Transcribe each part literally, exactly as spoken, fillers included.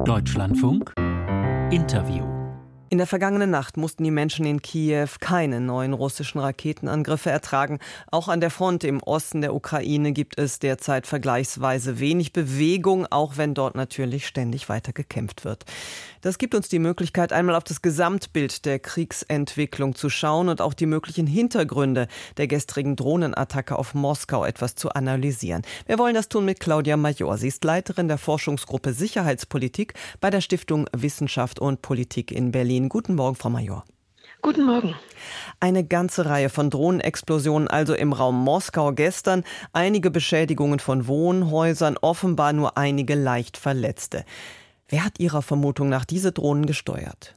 Deutschlandfunk Interview. In der vergangenen Nacht mussten die Menschen in Kiew keine neuen russischen Raketenangriffe ertragen. Auch an der Front im Osten der Ukraine gibt es derzeit vergleichsweise wenig Bewegung, auch wenn dort natürlich ständig weiter gekämpft wird. Das gibt uns die Möglichkeit, einmal auf das Gesamtbild der Kriegsentwicklung zu schauen und auch die möglichen Hintergründe der gestrigen Drohnenattacke auf Moskau etwas zu analysieren. Wir wollen das tun mit Claudia Major. Sie ist Leiterin der Forschungsgruppe Sicherheitspolitik bei der Stiftung Wissenschaft und Politik in Berlin. Guten Morgen, Frau Major. Guten Morgen. Eine ganze Reihe von Drohnenexplosionen also im Raum Moskau gestern. Einige Beschädigungen von Wohnhäusern, offenbar nur einige leicht Verletzte. Wer hat Ihrer Vermutung nach diese Drohnen gesteuert?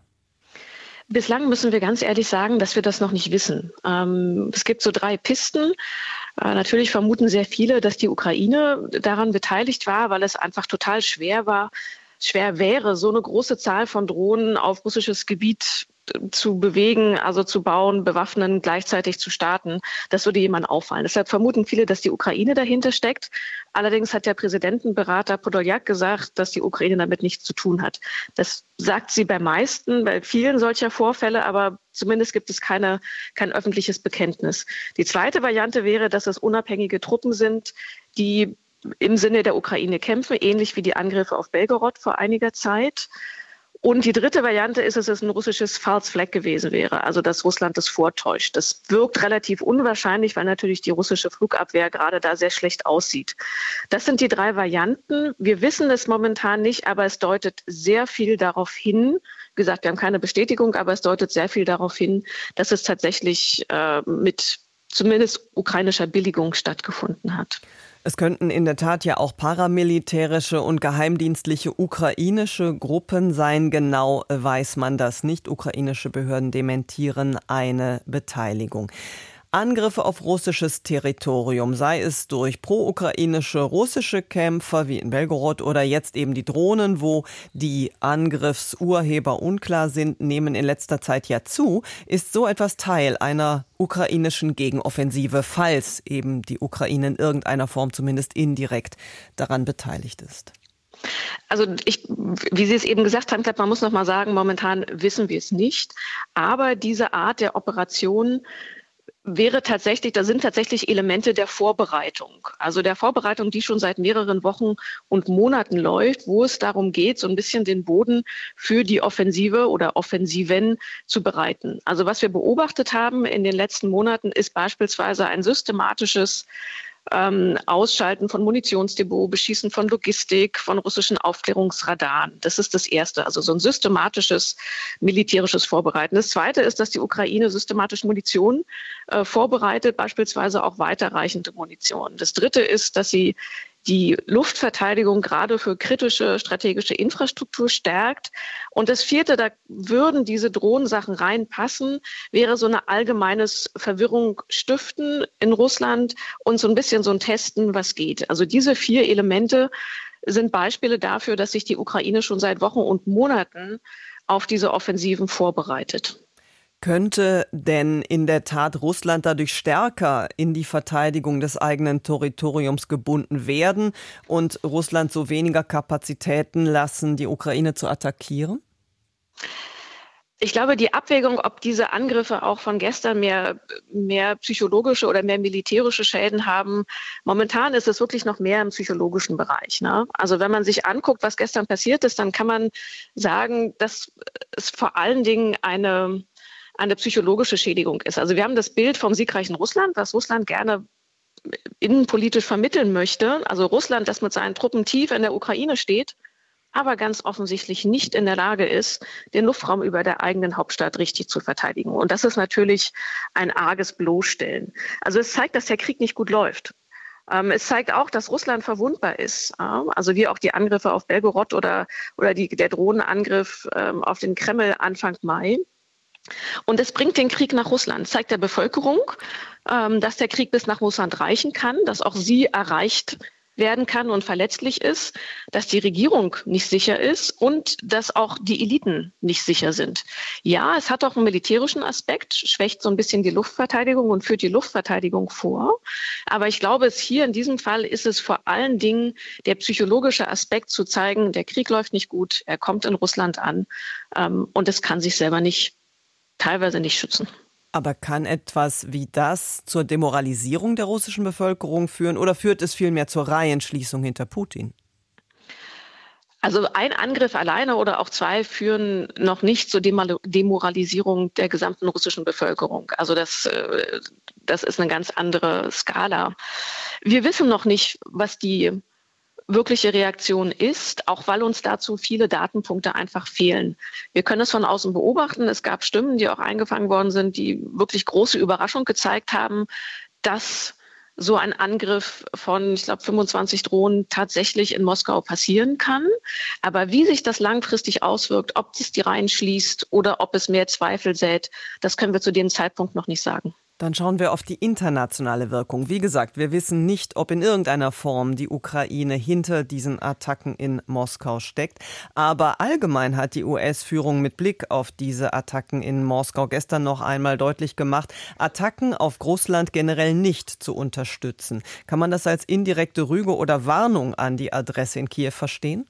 Bislang müssen wir ganz ehrlich sagen, dass wir das noch nicht wissen. Ähm, es gibt so drei Pisten. Äh, natürlich vermuten sehr viele, dass die Ukraine daran beteiligt war, weil es einfach total schwer war, schwer wäre, so eine große Zahl von Drohnen auf russisches Gebiet zu bewegen, also zu bauen, bewaffnen, gleichzeitig zu starten. Das würde jemand auffallen. Deshalb vermuten viele, dass die Ukraine dahinter steckt. Allerdings hat der Präsidentenberater Podoljak gesagt, dass die Ukraine damit nichts zu tun hat. Das sagt sie bei meisten, bei vielen solcher Vorfälle, aber zumindest gibt es keine, kein öffentliches Bekenntnis. Die zweite Variante wäre, dass es unabhängige Truppen sind, die im Sinne der Ukraine kämpfen, ähnlich wie die Angriffe auf Belgorod vor einiger Zeit. Und die dritte Variante ist, dass es ein russisches False Flag gewesen wäre, also dass Russland das vortäuscht. Das wirkt relativ unwahrscheinlich, weil natürlich die russische Flugabwehr gerade da sehr schlecht aussieht. Das sind die drei Varianten. Wir wissen es momentan nicht, aber es deutet sehr viel darauf hin. Wie gesagt, wir haben keine Bestätigung, aber es deutet sehr viel darauf hin, dass es tatsächlich äh, mit zumindest ukrainischer Billigung stattgefunden hat. Es könnten in der Tat ja auch paramilitärische und geheimdienstliche ukrainische Gruppen sein. Genau weiß man das nicht. Ukrainische Behörden dementieren eine Beteiligung. Angriffe auf russisches Territorium, sei es durch pro-ukrainische russische Kämpfer wie in Belgorod oder jetzt eben die Drohnen, wo die Angriffsurheber unklar sind, nehmen in letzter Zeit ja zu. Ist so etwas Teil einer ukrainischen Gegenoffensive, falls eben die Ukraine in irgendeiner Form zumindest indirekt daran beteiligt ist? Also ich, wie Sie es eben gesagt haben, man muss noch mal sagen, momentan wissen wir es nicht. Aber diese Art der Operation wäre tatsächlich, da sind tatsächlich Elemente der Vorbereitung. Also der Vorbereitung, die schon seit mehreren Wochen und Monaten läuft, wo es darum geht, so ein bisschen den Boden für die Offensive oder Offensiven zu bereiten. Also was wir beobachtet haben in den letzten Monaten ist beispielsweise ein systematisches Ähm, Ausschalten von Munitionsdepot, Beschießen von Logistik, von russischen Aufklärungsradaren. Das ist das Erste, also so ein systematisches militärisches Vorbereiten. Das Zweite ist, dass die Ukraine systematisch Munition äh, vorbereitet, beispielsweise auch weiterreichende Munition. Das Dritte ist, dass sie die Luftverteidigung gerade für kritische strategische Infrastruktur stärkt. Und das Vierte, da würden diese Drohnensachen reinpassen, wäre so eine allgemeines Verwirrung stiften in Russland und so ein bisschen so ein Testen, was geht. Also diese vier Elemente sind Beispiele dafür, dass sich die Ukraine schon seit Wochen und Monaten auf diese Offensiven vorbereitet. Könnte denn in der Tat Russland dadurch stärker in die Verteidigung des eigenen Territoriums gebunden werden und Russland so weniger Kapazitäten lassen, die Ukraine zu attackieren? Ich glaube, die Abwägung, ob diese Angriffe auch von gestern mehr, mehr psychologische oder mehr militärische Schäden haben, momentan ist es wirklich noch mehr im psychologischen Bereich, ne? Also wenn man sich anguckt, was gestern passiert ist, dann kann man sagen, dass es vor allen Dingen eine eine psychologische Schädigung ist. Also wir haben das Bild vom siegreichen Russland, was Russland gerne innenpolitisch vermitteln möchte. Also Russland, das mit seinen Truppen tief in der Ukraine steht, aber ganz offensichtlich nicht in der Lage ist, den Luftraum über der eigenen Hauptstadt richtig zu verteidigen. Und das ist natürlich ein arges Bloßstellen. Also es zeigt, dass der Krieg nicht gut läuft. Ähm, es zeigt auch, dass Russland verwundbar ist. Ja? Also wie auch die Angriffe auf Belgorod oder, oder die, der Drohnenangriff ähm, auf den Kreml Anfang Mai. Und es bringt den Krieg nach Russland, zeigt der Bevölkerung, ähm, dass der Krieg bis nach Russland reichen kann, dass auch sie erreicht werden kann und verletzlich ist, dass die Regierung nicht sicher ist und dass auch die Eliten nicht sicher sind. Ja, es hat auch einen militärischen Aspekt, schwächt so ein bisschen die Luftverteidigung und führt die Luftverteidigung vor. Aber ich glaube, es hier in diesem Fall ist es vor allen Dingen der psychologische Aspekt zu zeigen, der Krieg läuft nicht gut, er kommt in Russland an ähm, und es kann sich selber nicht, teilweise nicht schützen. Aber kann etwas wie das zur Demoralisierung der russischen Bevölkerung führen oder führt es vielmehr zur Reihenschließung hinter Putin? Also ein Angriff alleine oder auch zwei führen noch nicht zur Demoralisierung der gesamten russischen Bevölkerung. Also das, das ist eine ganz andere Skala. Wir wissen noch nicht, was die wirkliche Reaktion ist, auch weil uns dazu viele Datenpunkte einfach fehlen. Wir können es von außen beobachten. Es gab Stimmen, die auch eingefangen worden sind, die wirklich große Überraschung gezeigt haben, dass so ein Angriff von, ich glaube, fünfundzwanzig Drohnen tatsächlich in Moskau passieren kann. Aber wie sich das langfristig auswirkt, ob es die Reihen schließt oder ob es mehr Zweifel sät, das können wir zu dem Zeitpunkt noch nicht sagen. Dann schauen wir auf die internationale Wirkung. Wie gesagt, wir wissen nicht, ob in irgendeiner Form die Ukraine hinter diesen Attacken in Moskau steckt. Aber allgemein hat die U S-Führung mit Blick auf diese Attacken in Moskau gestern noch einmal deutlich gemacht, Attacken auf Russland generell nicht zu unterstützen. Kann man das als indirekte Rüge oder Warnung an die Adresse in Kiew verstehen?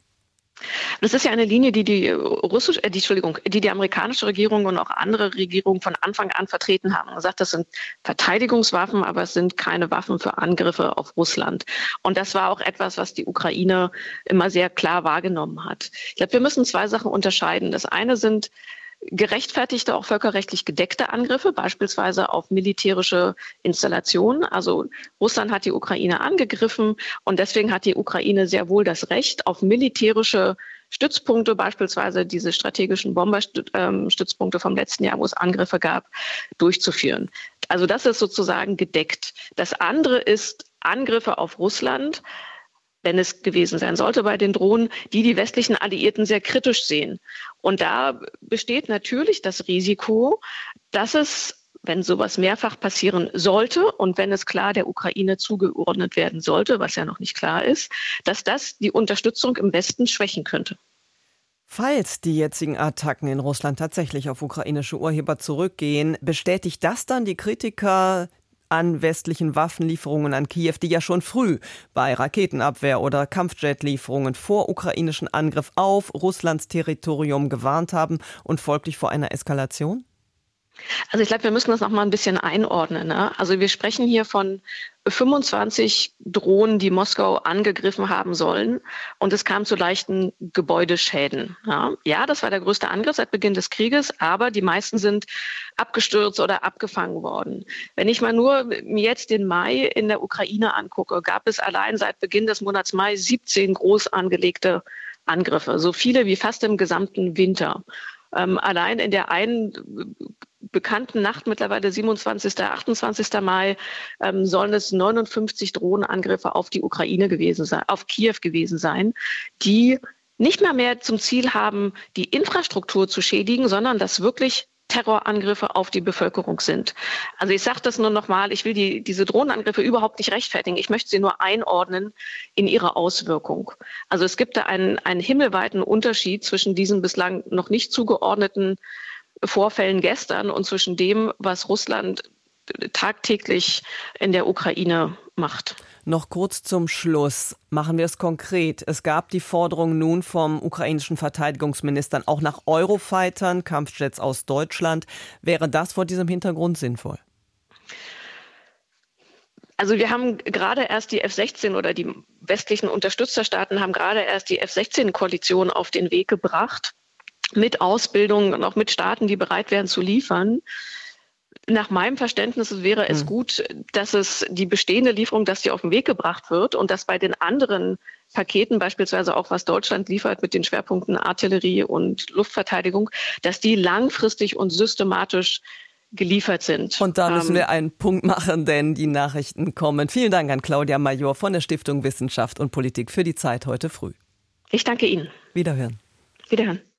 Das ist ja eine Linie, die die russische, äh, die, Entschuldigung, die die amerikanische Regierung und auch andere Regierungen von Anfang an vertreten haben. Man sagt, das sind Verteidigungswaffen, aber es sind keine Waffen für Angriffe auf Russland. Und das war auch etwas, was die Ukraine immer sehr klar wahrgenommen hat. Ich glaube, wir müssen zwei Sachen unterscheiden. Das eine sind gerechtfertigte, auch völkerrechtlich gedeckte Angriffe, beispielsweise auf militärische Installationen. Also Russland hat die Ukraine angegriffen und deswegen hat die Ukraine sehr wohl das Recht, auf militärische Stützpunkte, beispielsweise diese strategischen Bomberstützpunkte vom letzten Jahr, wo es Angriffe gab, durchzuführen. Also das ist sozusagen gedeckt. Das andere ist Angriffe auf Russland, wenn es gewesen sein sollte bei den Drohnen, die die westlichen Alliierten sehr kritisch sehen. Und da besteht natürlich das Risiko, dass es, wenn sowas mehrfach passieren sollte und wenn es klar der Ukraine zugeordnet werden sollte, was ja noch nicht klar ist, dass das die Unterstützung im Westen schwächen könnte. Falls die jetzigen Attacken in Russland tatsächlich auf ukrainische Urheber zurückgehen, bestätigt das dann die Kritiker an westlichen Waffenlieferungen an Kiew, die ja schon früh bei Raketenabwehr oder Kampfjetlieferungen vor ukrainischen Angriff auf Russlands Territorium gewarnt haben und folglich vor einer Eskalation? Also ich glaube, wir müssen das noch mal ein bisschen einordnen. Ne? Also wir sprechen hier von fünfundzwanzig Drohnen, die Moskau angegriffen haben sollen. Und es kam zu leichten Gebäudeschäden. Ja, ja, das war der größte Angriff seit Beginn des Krieges, aber die meisten sind abgestürzt oder abgefangen worden. Wenn ich mal nur mir jetzt den Mai in der Ukraine angucke, gab es allein seit Beginn des Monats Mai siebzehn groß angelegte Angriffe. So viele wie fast im gesamten Winter. Ähm, allein in der einen bekannten Nacht, mittlerweile siebenundzwanzigsten, achtundzwanzigsten Mai, ähm, sollen es neunundfünfzig Drohnenangriffe auf die Ukraine gewesen sein, auf Kiew gewesen sein, die nicht mehr mehr zum Ziel haben, die Infrastruktur zu schädigen, sondern dass wirklich Terrorangriffe auf die Bevölkerung sind. Also ich sage das nur nochmal, ich will die, diese Drohnenangriffe überhaupt nicht rechtfertigen. Ich möchte sie nur einordnen in ihre Auswirkung. Also es gibt da einen, einen himmelweiten Unterschied zwischen diesen bislang noch nicht zugeordneten Vorfällen gestern und zwischen dem, was Russland tagtäglich in der Ukraine macht. Noch kurz zum Schluss. Machen wir es konkret. Es gab die Forderung nun vom ukrainischen Verteidigungsministern auch nach Eurofightern, Kampfjets aus Deutschland. Wäre das vor diesem Hintergrund sinnvoll? Also wir haben gerade erst die F sechzehn oder die westlichen Unterstützerstaaten haben gerade erst die F sechzehn Koalition auf den Weg gebracht, mit Ausbildung und auch mit Staaten, die bereit wären zu liefern. Nach meinem Verständnis wäre es hm. gut, dass es die bestehende Lieferung, dass die auf den Weg gebracht wird und dass bei den anderen Paketen, beispielsweise auch was Deutschland liefert mit den Schwerpunkten Artillerie und Luftverteidigung, dass die langfristig und systematisch geliefert sind. Und da müssen ähm, wir einen Punkt machen, denn die Nachrichten kommen. Vielen Dank an Claudia Major von der Stiftung Wissenschaft und Politik für die Zeit heute früh. Ich danke Ihnen. Wiederhören. Wiederhören.